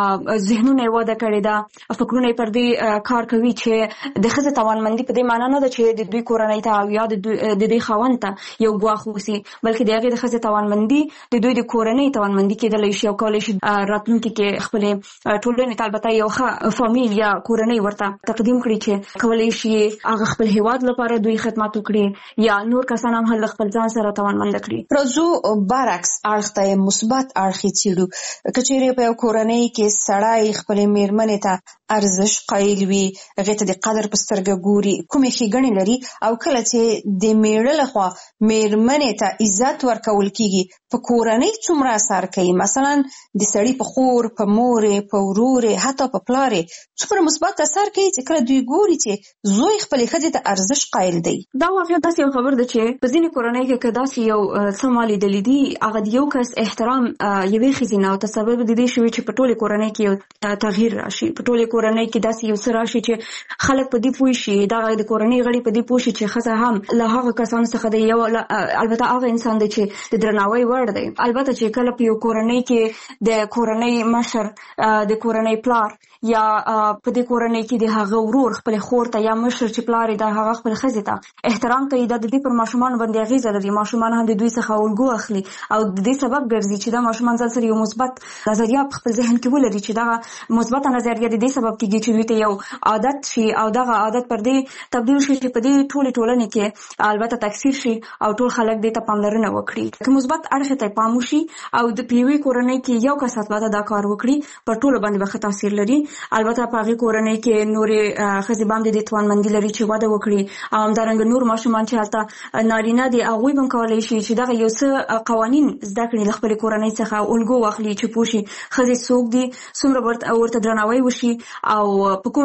ذهنونه یې وده کړې ده، فکرونه یې پر دې کار کوي چې د ښځې توانمندي په دې معنا نه ده چې د دوی کورنۍ ته او یا د دې خاوند ته یو ګواښ وسي، بلکې د هغې د ښځې توانمندي د دوی د کورنۍ توانمندي کېدلی شي او کولی شي راتلونکي کې خپلې ټولنې ته البته یو ښه فامیل یا کورنۍ ورته تقدیم کړي چې کولی شي هغه خپل هیواد لپاره دوی خدمت وکړي یا نور کسان هم هلته خپل ځان سره توانمنده کړي. راځو برعکس اړخ ته مثبت اړخ یې څېړو. که چېرې په یو کورنۍ کې سړی خپلې مېرمنې ته ارزش قایل وي، هغې ته د قدر په سترګه ګوري، کومې ښېګڼې لري، او کله چې د میړه لخوا مېرمنې ته عزت ورکول کېږي په کورنۍ څومره اثر کوي؟ مثلا د سړي په خور، په مورې، په ورورې، حتی په پلارې څومره مثبت اثر کوي چې کله دوی ګوري چې زوی خپلې ښځې ته ارزش قایل دی. دا واقعا داسې یو خبر ده چې په ځینې کورنۍ کې که داسې یو څه ما لیدلي دي، هغه د یو کس احترام یوې ښځې نه او تسبب د دې شوي چې په ټولې کورنۍ کې یو تغییر راشي، په ټولې کورنۍ کې داسې یو څه راشي چې خلک په دې پوه شي، دغه د کورنۍ غړي په دې پوه شي چې ښځه هم له هغه کسانو څخه د یو البته هغه انسان دی چې د درناوي وړ دی. البته چې کله په یو کورنۍ کې د کورنۍ مشر، د کورنۍ پلار یا په دې کورنۍ کې د هغه ورور خپل خور ته یا مشر چې پلار یې د هغه خپل ښځې ته احترام کوي، دا د دې پر ماشومانو باندې اغېزه لري. ماشومان هم د دوی څخه الګو اخلي او د دې سبب ګرځي چې دا ماشومان ځان سره یو مثبت نظریه په خپل ذهن کې ولري چې دغه مثبت نظریه د دې سبب کېږي چې دوی ته یو عادت شي او دغه عادت پر دې تبدیل شي چې په دې ټولې ټولنې کې البته تکثیر شي او ټول خلک دې ته پاملرنه وکړي. که مثبت اړخ ته پام وشي او د یوې کورنۍ کې یو کس البته دا کار وکړي، پر ټولو باندې به ښه تاثیر لري. البته په هغې کورنۍ کې نورې ښځې به هم د دې توانمندي لري چې وده وکړي او همدارنګه نور ماشومان چې هلته نارینه دي هغوی به هم کولی شي چې دغه یو څه قوانین زده کړي، له خپلې کورنۍ څخه الګو واخلي چې پوه شي ښځې څوک دي، څومره ورته درناوی وشي او په کومه برخه کې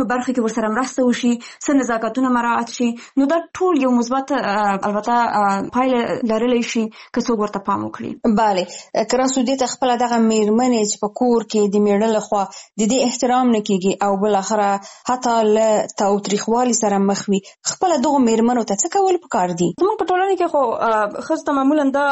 چې ورسره مرسته وشي، څه نزاکتونه مراعات شي، نو دا ټول یو مثبت البته پایله لرلی شي که څوک ورته پام وکړي. bale کراسو دې ته خپل دغه میرمنې چې په کور کې د میړه لخوا د دې احترام نه کیږي او بل اخره حتی له تاوتریخوالي سره مخ وي، خپل دغه میرمنو ته څه کول پکار دي؟ زموږ په ټولنه کې خو ښځو ته معمولا دا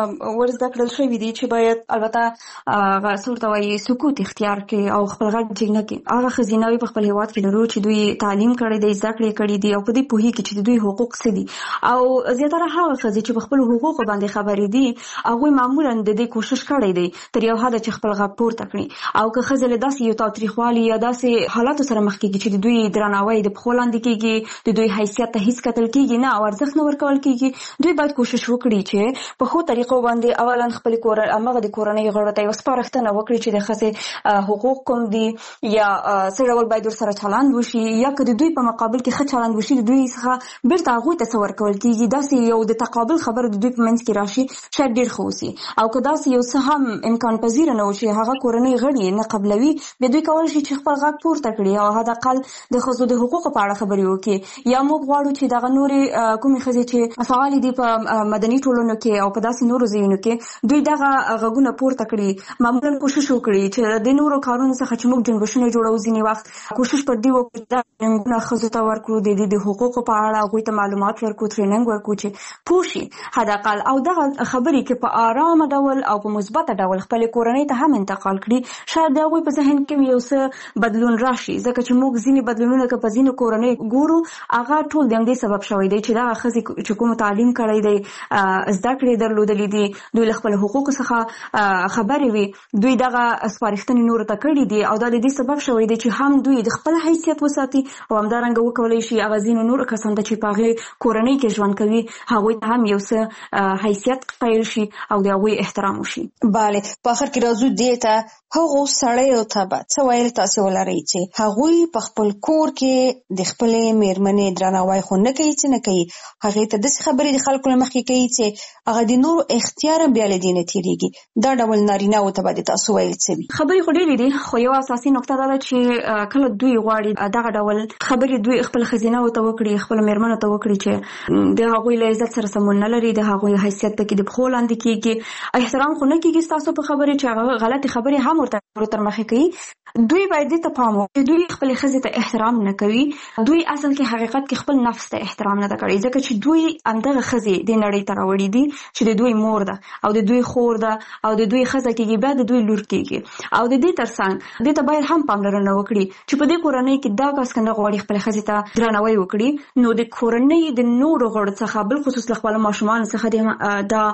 ور زده کړل شوي دي چې باید البته هغه څه ورته وایي سکوت اختیار کړي او خپل غږ ټیټ نه کړي. هغه ښځینه په خپل هېواد کې لرو چې دوی تعلیم کړی دی، زده کړې کړي دي او په دې پوهېږي چې د دوی حقوق څه دي، او زیاتره هغه ښځې چې په خپلو حقوقو باندې خبرې دي هغوی معمولا د دې کوشش کړی دی تر یو حده چې خپل غږ پورته کړي. او که ښځې له داسې یو تاوتریخوالي یا داسې حالاتو سره مخ کېږي چې د دوی درناوی د پښو لاندې کېږي، د دوی حیثیت ته هېڅ کتل کېږي نه او ارزښت نه ورکول کېږي، دوی باید کوشش وکړي چې په ښو طریقو باندې اولا خپل کور هغه د کورنۍ غړو ته یو سپارښتنه وکړي چې د ښځې حقوق کوم دي یا څه ډول باید ورسره چلند وشي، یا که د دوی په مقابل کې ښه چلند وشي د دوی څخه بیرته هغوی ته څه ورکول کېږي، داسې یو د تقابل خبره د دوی په منځ کې راشي شاید ډېر ښه اوسي. او که داسې یو څه هم امکان پذیره نه و چې هغه کورنۍ غړي نه قبلوي، بیا دوی کولی شي چې خپل غږ پورته کړي او حداقل د ښځو د حقوقو په اړه خبرې وکړي. یا موږ غواړو چې دغه نورې کومې ښځې چې فعالې دي په مدني ټولنو کې او په داسې نورو ځایونو کې دوی دغه غږونه پورته کړي، معمولا کوشش وکړي چې د نورو کارونو څخه چې موږ جنبشونه جوړو ځینې وخت کوشش پر دې وکړو چې دا ټریننګونه ښځو ته ورکړو، د دې د حقوقو په اړه هغوی ته معلومات ورکړو، ټریننګ ورکړو چې پوه شي حداقل، او دغه خبرې کې په آرامه ډول او په مثبته ډول خپلې کورنۍ ته هم انتقال کړي، شاید د هغوی په ذهن کې یو څه بدلون راشي. ځکه چې موږ ځینې بدلونونه که په ځینو کورنۍ ګورو هغه ټول د همدې سبب شوی دی چې دغه ښځې چې کوم تعلیم کړی دی، زده کړې درلودلې دي، دوی له خپلو حقوقو څخه خبرې وي، دوی دغه سپارښتنې نورو ته کړي دي او دا د دې سبب شوی دی چې هم دوی د خپل حیثیت وساتي او همدارنګه وکولی شي هغه ځینو نورو کسانو ته چې په هغې کورنۍ کې ژوند کوي هغوی ته هم یو څه حیثیت قایل شي او د هغوی احترام وشي. bale په آخر کې راځو دې ته هغو سړیو ته به څه ویل تاسې ولرئ چې هغوی په خپل کور کې د خپلې میرمنې درناوی خو نه کوي چې نه کوي، هغې ته داسې خبرې د خلکو له مخکې کوي چې هغه د نورو اختیاره بیا له دې نه تېرېږي، دا ډول نارینه‌وو ته به د تاسو ویل څه وي؟ خبرې خو ډېرې دي، خو یوه اساسي نقطه دا ده چې کله دوی غواړي دغه ډول خبرې دوی خپل ښځینه‌وو ته وکړي، خپلو میرمنو ته وکړي چې د هغوی له عزت سره سمون نه لري، د هغوی حیثیت ته کې د پښو لاندې کېږي، احترام خو نه کېږي ستاسو په خبرې چې هغه غلطې خبرې هم ورته تر مخې کوي. دوی باید دې ته پام وکړي دوی خپلې ښځې ته احترام نه کوي، دوی اصل کې حقیقت کې خپل نفس ته احترام نه ده کړی، ځکه چې دوی همدغه ښځې دې نړۍ ته راوړي دي چې د دوی مور ده او د دوی خور ده او د دوی ښځه کېږي، بیا د دوی لور کېږي. او د دې ترڅنګ دې ته باید هم پاملرنه وکړي چې په دې کورنۍ کې دا کس که نه غواړي خپلې ښځې ته درناوی وکړي، نو د کورنۍ د نورو غړو څخه بالخصوص له خپلو ماشومانو څخه دا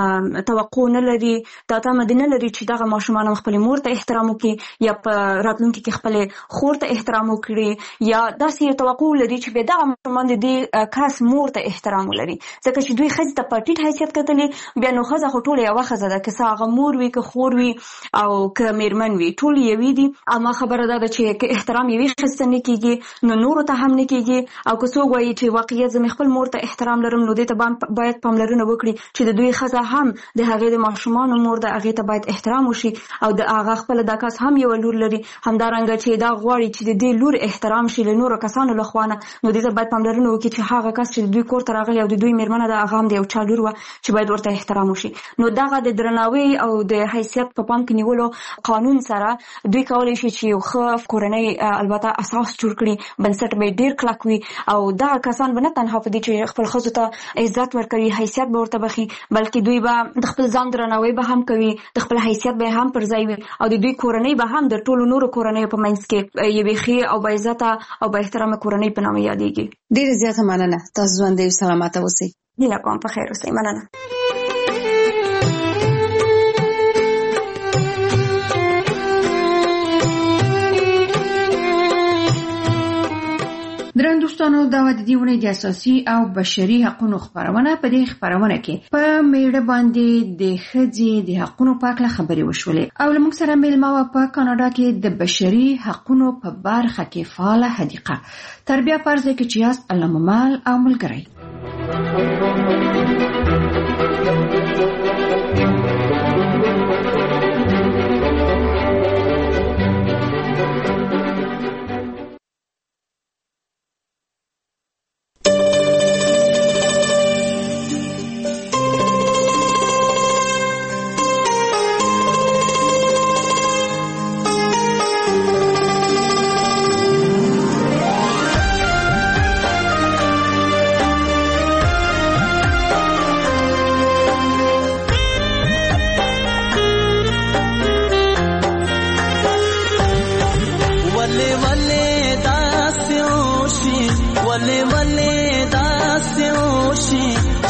توقع نه لري، دا تمه دې نه لري چې دغه ماشومان هم خپلې مور ته احترام وکړي یا په راتلونکي کې خپلې خور ته احترام وکړي، یا داسې یو توقع لري چې بیا دغه ماشومان د دې کس مور ته احترام ولري، ځکه چې دوی ښځې ته په ټیټ حیثیت کتلې، بیا نو ښځه خو ټوله یوه ښځه ده، که څه هغه مور وي که خور وي او که میرمن وي ټول یوې دي. اما خبره دا ده چې که احترام یوې ښځې ته نه کېږي نو نورو ته هم نه کېږي، او که څوک وایي چې واقعیت زه مې خپل مور ته احترام لرم نو دې ته باید پاملرنه وکړي چې د دوی ښځه هم د هغې د ماشومانو مور ده، هغې ته باید احترام وشي او د هغه خپله دا کس هم یوه لور لري، همدارنګه چې دا غواړي چې د دې لور احترام شي له نورو کسانو له خوا نه، نو دې ته باید پاملرنه وکړي چې هغه کس چې د دوی کور ته راغلی او د دوی میرمنه ده هغه هم د یو چا لور وه چې باید ورته احترام وشي. نو دغه د درناوي او د حیثیت په پام کې نیولو قانون سره دوی کولی شي چې یو ښه کورنۍ البته اساس جوړ کړي، بنسټ به یې ډېر کلک وي او دغه کسان به نه تنها په دې چې خپل ښځو ته عزت ورکوي، حیثیت به ورته بخي، بلکې دوی به د خپل ځان درناوی به هم کوي، د خپل حیثیت به هم پر ځای وي او د دوی کورنۍ به هم د ټولو نورو کورنیو په منځ کې یوې ښې او با عزته او با احترامه کورنۍ په نامه یادېږي. ډېره زیاته مننه، تاسو ژوندی او سلامته اوسئ. هیله کوم په خیر اوسئ. مننه. درنو دوستانو، دا د دې ونې د اساسي او بشري حقوقو خبرونه په دې خبرونه کې په میړه باندې د ښځې د حقوقو په اړه خبرې وشولې او موږ سره میلمه و په کاناډا کې د بشري حقوقو په برخه کې فعال حدیقه تربیه فرض کې چې یاست علامه مال او ملګری.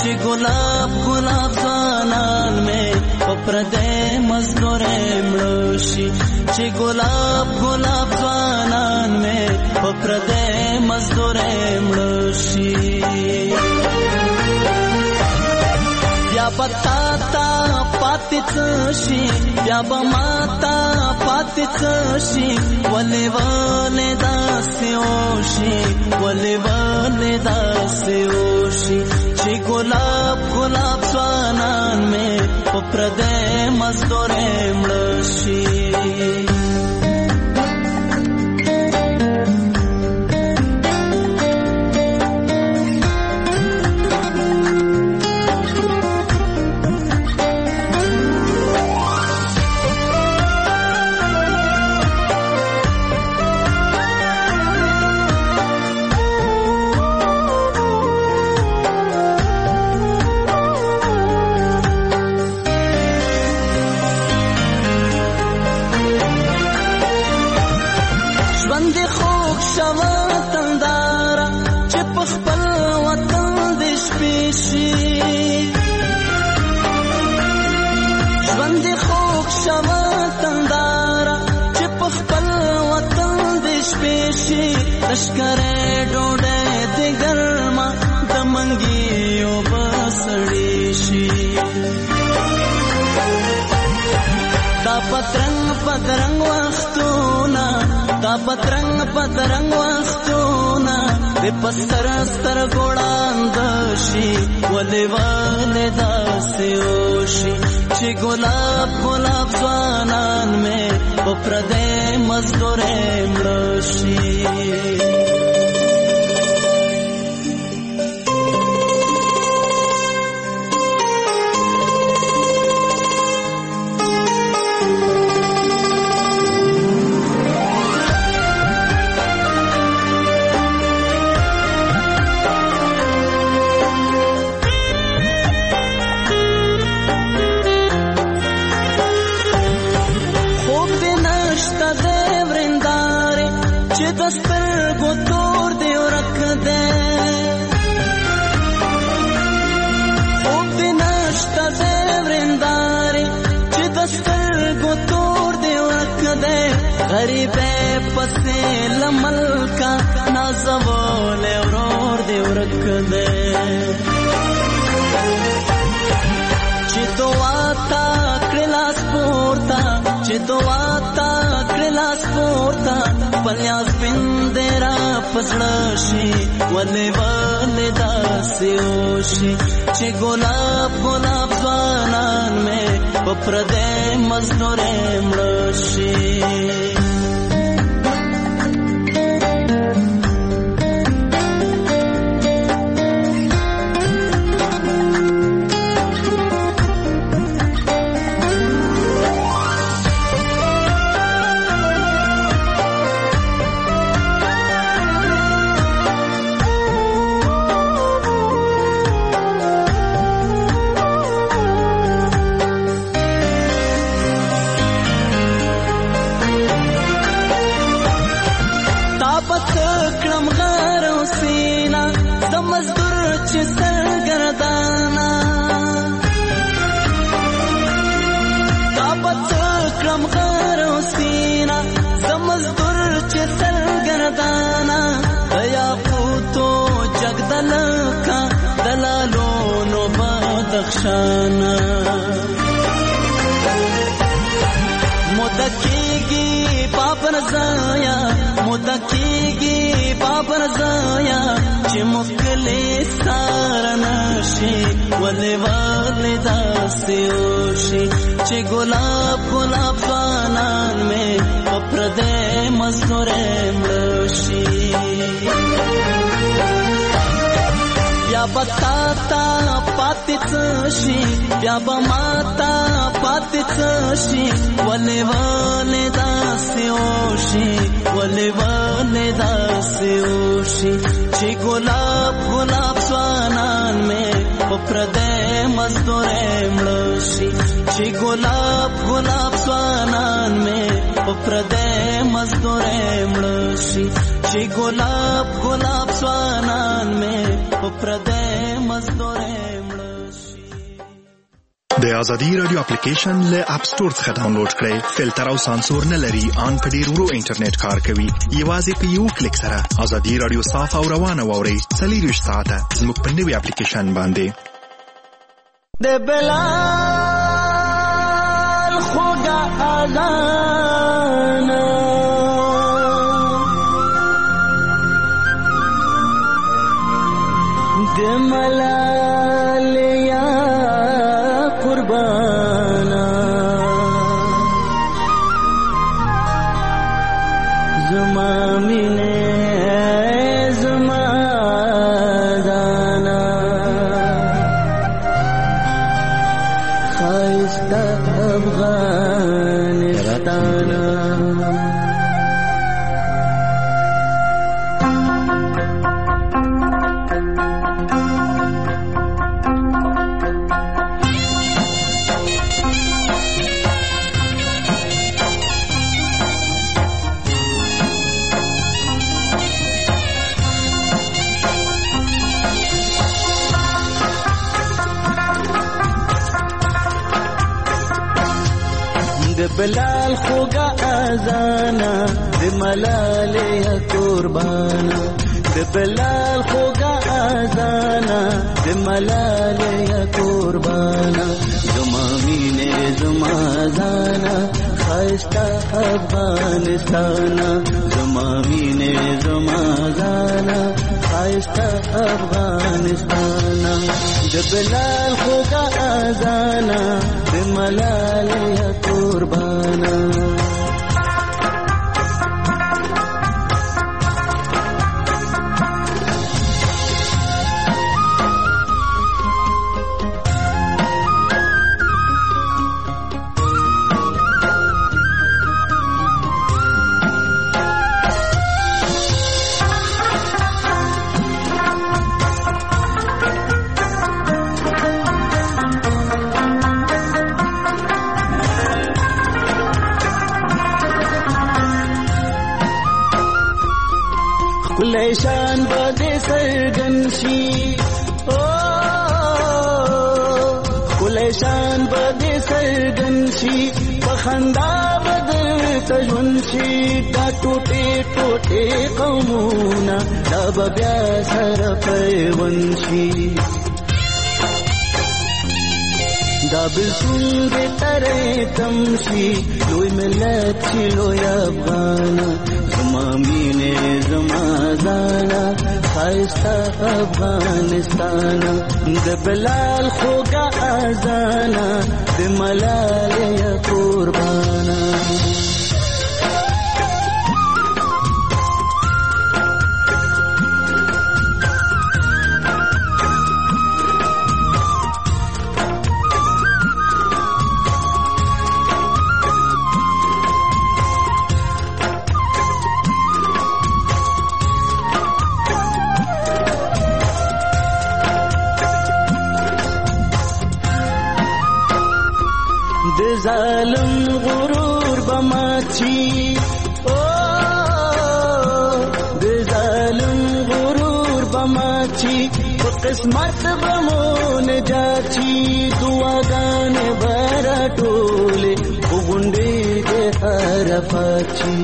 چې ګلاب ګلاب ځوانان مې په پردې مزدورې مړه شي چې ګلاب ګلاب ځوانان مې په پردې مزدورې مړه شي بیا پتا تا پاتې څه شي بیا به ماتا پاتې څه شي ولې ولې داسې وشي ولې ولې داسې وشي چې ګلاب ګلاب ځوانان مې په پردې مزدورې مړه شي لشکره ډوډۍ د ګرما د منګیو بسړی شي دا پترنګ پترنګ وختونه دا پترنګ پترنګ وختونه د پستر ستر ګوړاند شي ولې ولې داسې وشي چې ګلاب ګلاب ځوانان مې په پردې مزدورې مړه شي غریبه پسې لملکا نازول ورور دی ورک دے چې دعا تا کلاس پورتا چې دعا تا کلاس پورتا پلیاس بندرا پسړه شي ولې ولې داسې وشي چې ګلاب ګلاب ځوانان مې په پردې مزدورې مړه شي شانا مدکیگی پاپن زایا مدکیگی پاپن زایا چې مکلی سارنشي ولې ولې داسې وشي چې ګلاب ګلاب ځوانان مې په پردې مزدورې مړه شي بیا بتا تا پاتې څه شي بیا به ماتا پاتې څه شي ولې ولې داسې وشي ولې ولې داسې وشي چې ګلاب ګلاب ځوانان مې په پردې مزدورې مړه شي چې ګلاب ګلاب ځوانان مې په پردې مزدورې مړه شي چې ګلاب ګلاب سوانان مې په پردې مزدورې د ازادي رادیو اپلیکیشن له اپ سٹور څخه ډاونلوډ کړئ. فلټر او سانسور نه لري، ان په ډیر ورو انټرنیټ کار کوي. یوازې په یو کلیک سره ازادي رادیو صاف او روانه واورئ. څلېرویشت ساعته زموږ په نوي اپلیکیشن باندې. د بلال خوږه اذان د ملال یا قربانا زما مینه زما دانا خایسته افغانستانا بلال خوږه اذانا د ملالې قربانا د بلال خوږه اذانا د ملالې قربانا زما مینه زما زانا خایسته افغانستانا زما مینه زما زانا خایسته افغانستانا د بلال خوږه اذانا د ملالې قربانا لیشان بده سرگن شي او لیشان بده سرگن شي په خندا بده تجون شي دا ټوټه ټوټه قومونه دا بیا سره پیون شي دا بلسون دې ترې تمشي لوی ملت شي لوی افغان زما مینه زما زانا خایسته افغانستان د بلال خوږه اذانا د ملالې قربانا ظالم غرور بماچی او د ظالم غرور بماچی په قسمت بمون جاچی دعاګانې برټولې وګونډې د عرفاچی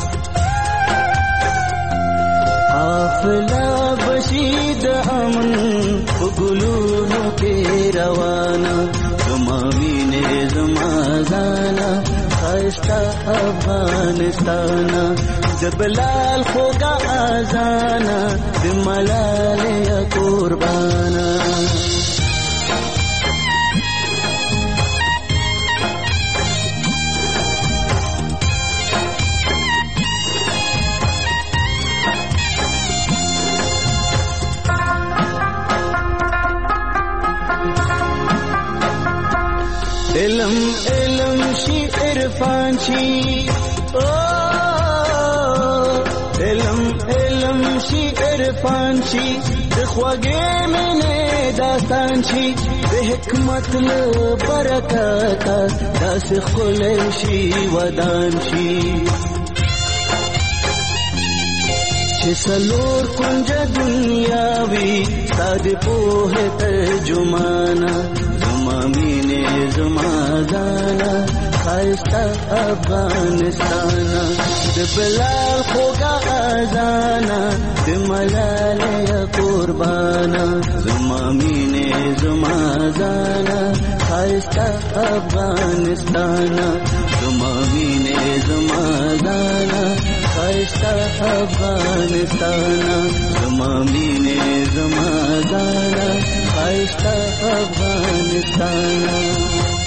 حافظه بشید امن وګلونو کې روانه زما مینه زما زانا خایسته افغانستان د بلال خوږه اذانا د ملالې قربانا علم علم شي عرفان شي او علم علم شي عرفان شي د خوږې مینې داستان شي د حکمت له برکته داسې ښکلی شي ودان شي چې سلور کنج دنیا وی ستاد په ترجمانا زما مینه زما ځانا خایسته افغانستانا د بلال خوږه اذانا د ملالۍ قربانا زما مینه زما ځانا خایسته افغانستانا زما مینه زما ځانا خایسته افغانستانا زما مینه زما ځانا خایسته افغانستانا